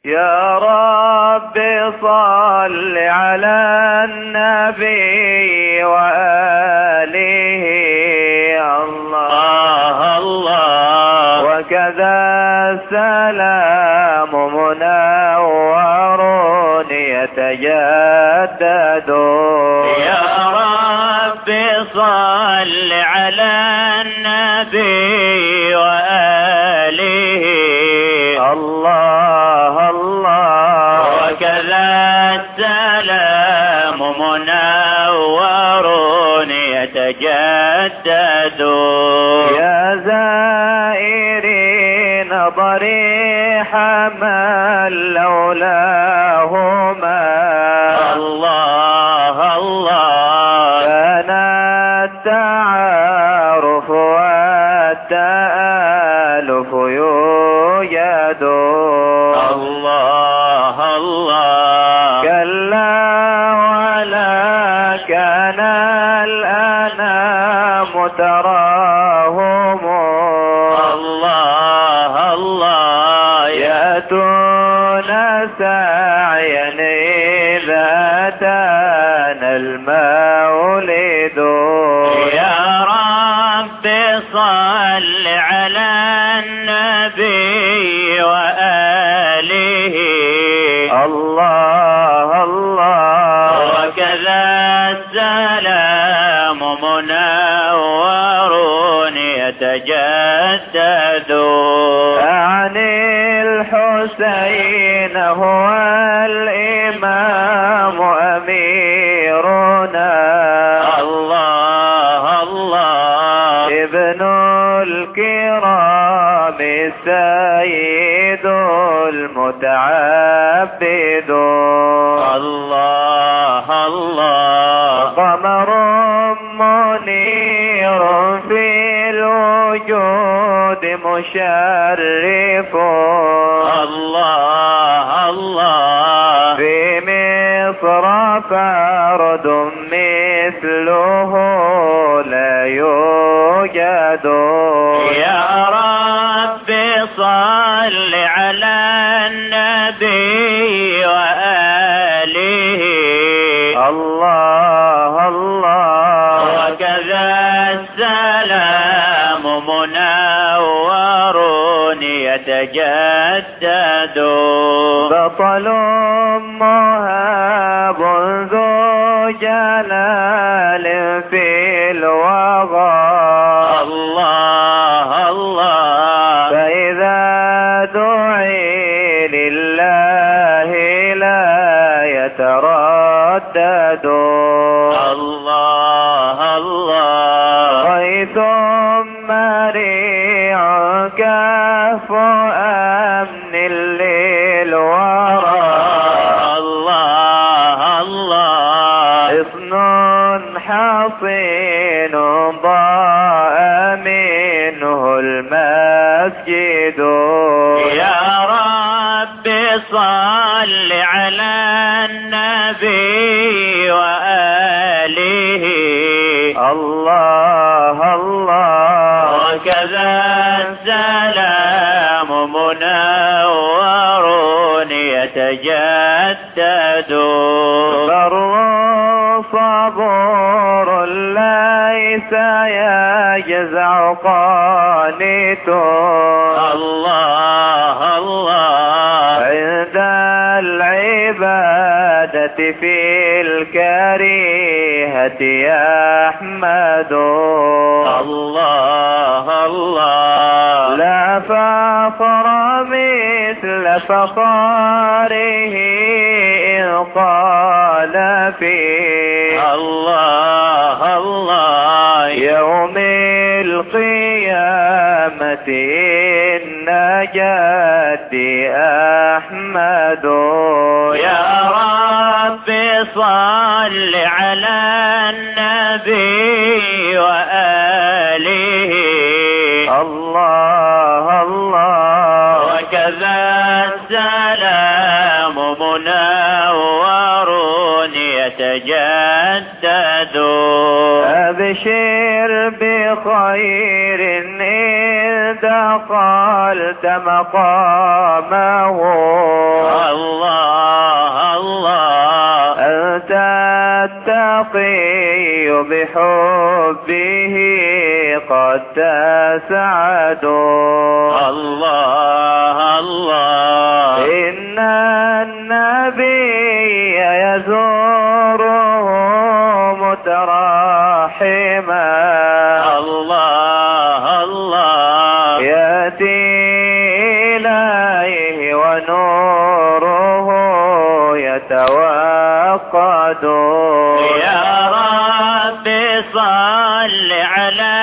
يا رب صل على النبي وآله الله الله، وكذا السلام منور يتجدد. يا رب صل على النبي وآله الله الله، وكذا السلام منور يتجدد. يا زائرين ضريح من لولاهما الله الله، كان التعارف والتآلف يوجد الله الله، كلا ولا كان الأنام تراهم الله الله، يأتون سعيا إذا أتانا المولد. يا رب صل على النبي وآله الله الله، وكذا السلام منور يتجدد. أعني الحسين هو الإمام أميرنا الله الله، ابن الكرام السيد المتعبد الله الله، قمر منير في الوجود مشرف الله الله، في مصر فرد مثله لا يوجد. يا رب صل على النبي وآله الله الله، وكذا السلام منور يتجدد. بطل مهاب ذو جلال في الوغى الله الله، فإذا دعي لله لا يتردد الله الله، غيث مريع كهف أمن للورى الله الله، حصن حصين ضاء منه المسجد. يا رب صل على النبي وآله الله الله، وكذا السلام منور يتجدد. بر صبور ليس يجزع قانت الله الله، عند العبادة في الكريهة يحمد الله الله، لا فخر مثل فخاره إن قال فيه الله الله، يوم القيامة إن جدي أحمد. يا رب صل على النبي وآله الله الله، وكذا السلام منور يتجدد. أبشر بخير إذا قلت مقامه التقي بحبه قد تسعدوا. الله الله إن النبي يزوره متراحما. الله الله يأتي إليه ونوره يتوقد. يا رب صل على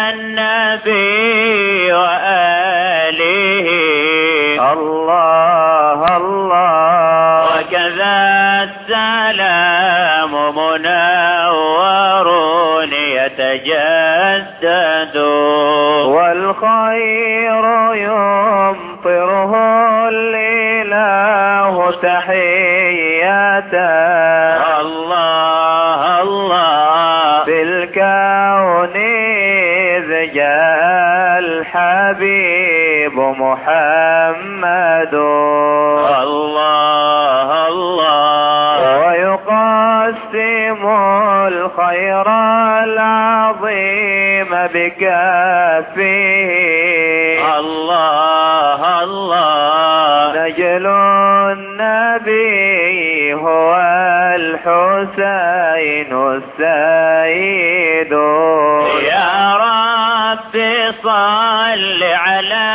النبي وآله. الله الله وكذا السلام منور يتجدد. والخير يمطره الإله تحية. الله الله في الكون إذ جاء الحبيب محمد. الله الله ويقسم الخير العظيم بكفه. الله الله نجل النبي هو الحسين السيد. يا رب صل على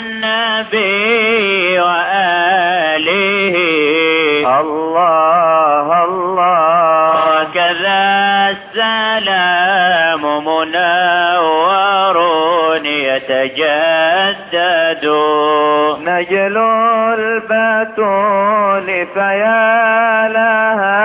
النبي وآله. الله الله وكذا السلام منور يتجدد. نجل البتول فيا لها